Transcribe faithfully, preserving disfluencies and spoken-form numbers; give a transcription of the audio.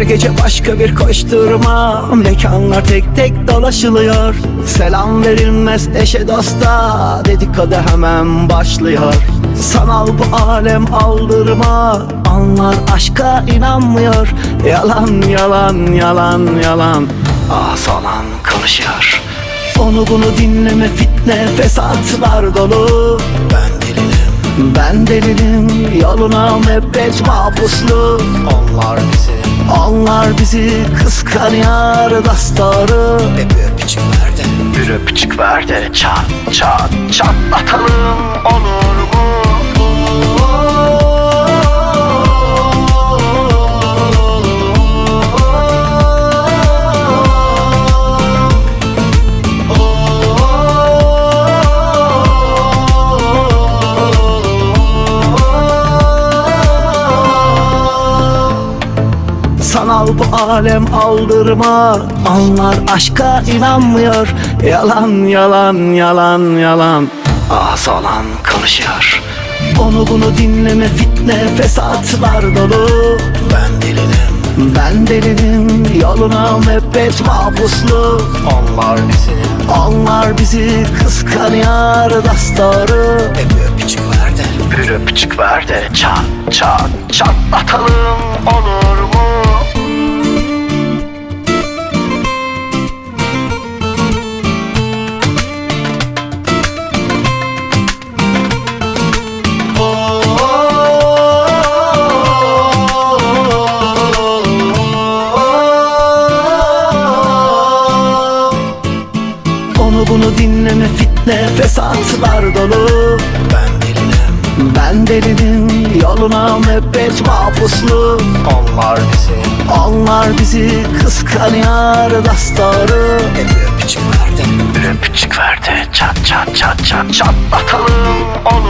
gece başka bir koşturma, mekanlar tek tek dolaşılıyor. Selam verilmez eşe dosta, dedikodu hemen başlıyor. Sanal bu alem aldırma, anlar aşka inanmıyor. Yalan yalan yalan yalan, ağız olan konuşuyor. Onu bunu dinleme, fitne fesatlar dolu. Ben delinim, Ben delinim, yoluna müebbet mahpuslu. onlar bizi Onlar bizi kıskanıyor dostları. hep bir öpücük verdi. Bir öpücük ver de çat çat çatlatalım, olur mu? Sanal bu alem aldırma, anlar aşka inanmıyor. Yalan yalan yalan yalan, ağız olan konuşuyor. Onu bunu dinleme, fitne fesatlar dolu. Ben delinim, Ben delinim, yoluna müebbet mahpuslu. onlar bizi Onlar bizi kıskanıyor dostları. hep bir öpücük verdi. Bir öpücük ver de çat çat çatlatalım, olur mu? Onu bunu dinleme, fitne fesatlar dolu. Ben delinim, Ben delinim, yoluna müebbet mahpuslu. onlar bizi Onlar bizi kıskanıyor dostları. hep bir öpücük verdi. Bir öpücük ver de çat çat çat çat çatlatalım, olur